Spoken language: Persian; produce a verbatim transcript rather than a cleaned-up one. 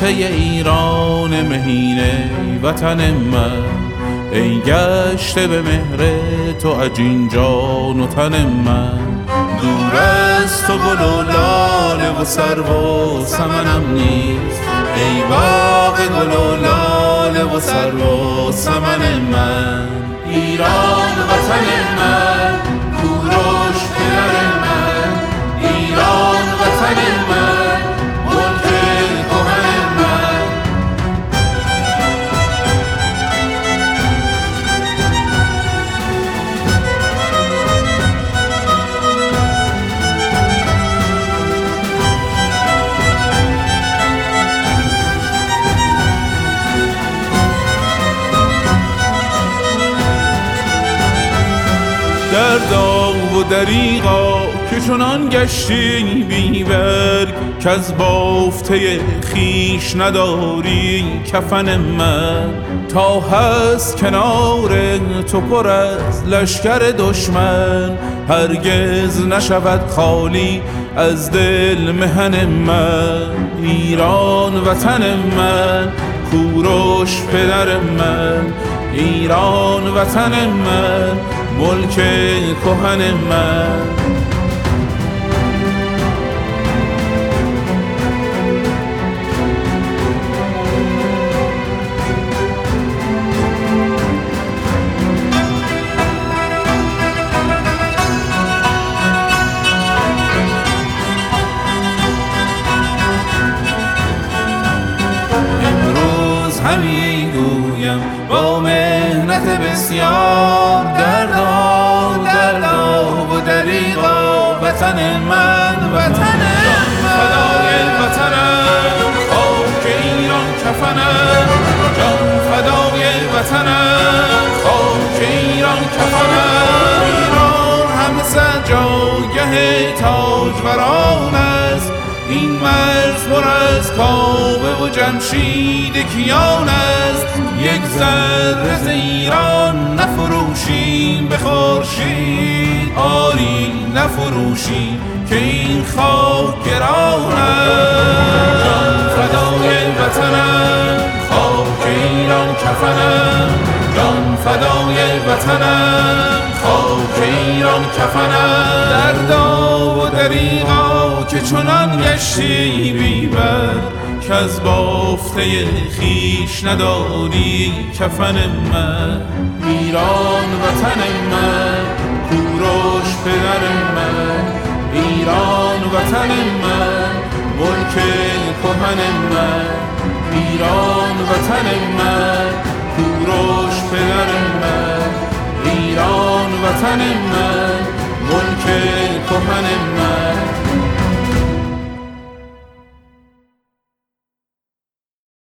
ایران مهین وطن من، ای گشته به مهر تو عجین جان و تن من. دور از تو گل و لاله و سرو و سمنم نیست، ای باغ گل و لاله و سرو و سمن من. ایران وطن من، کوروش پدر من، ایران وطن من، ملک کهن من. در داغ و دریغا که چنان گشتی بی برگ، که از بافته خیش نداری کفن من. تا هست کنار تو پر از لشکر دشمن، هرگز نشود خالی از دل مهن من. ایران وطن من، کوروش پدر من، ایران وطن من، ملک کهن من. امروز همی گویم با مهنت بسیار، دردا دردا و دریغا وطن من، وطن من. فدای وطنم، خاک ایران کفنم، جان فدای وطنم، خاک ایران کفنم. ایران همه جایگه تاجوران است، این مرز پر از کاوه و جمشید کیان است. یک ذره ز ایران نفروشیم به خورشید، آری نفروشیم که این خاک گران است. جان فدای وطنم، خاک ایران کفنم، جان فدای وطنم، خاک ایران کفنم. دردا و دریغا که چنان گشتی بی بر، که از بافته خیش نداری کفن من. ایران وطن من، کوروش پدر من، ایران وطن من، ملک کهن من. ایران وطن من، کوروش پدر من، ایران وطن من، ملک کهن من.